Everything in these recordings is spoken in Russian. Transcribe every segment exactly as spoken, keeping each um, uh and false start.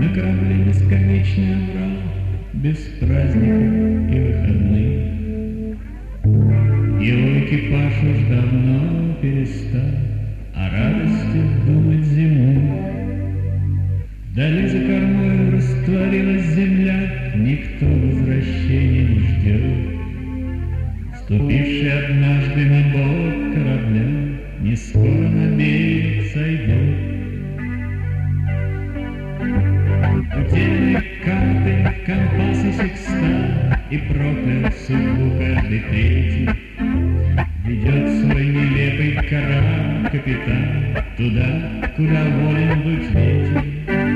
На корабле бесконечный аврал, без праздников и выходных. Его экипаж уж давно перестал о радости думать зимой. Вдали за кормой растворилась земля, никто возвращения не ждет. Ступивший однажды на борт корабля не скоро на берег сойдет. Утеряны карты, компас и секста, и проклял судьбу каждый третий. Ведет свой нелепый корабль капитан туда, куда волен быть ветер.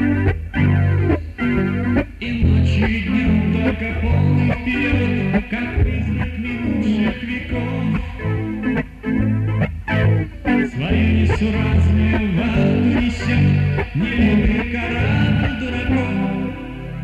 И ночью, и днем только полный вперед, как призрак минувших веков. Свою несуразную вахту несет нелепый корабль дураков.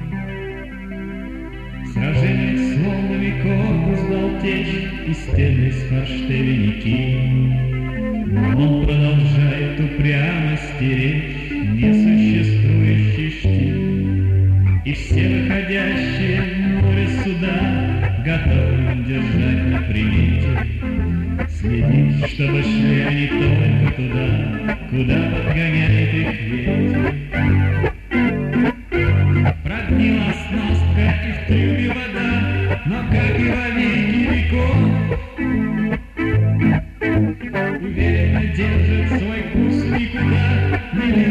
В сражениях с волнами корпус дал течь, и стены с форштевеники. Но он продолжает упрямо стеречь несуществующий штиль. И все выходящие в море суда готовы держать на примете, следить, чтобы шли они только туда, куда подгоняет их ветер. Прогнила оснастка и в трюме вода, но как и во веки веков уверенно держит свой курс никуда, не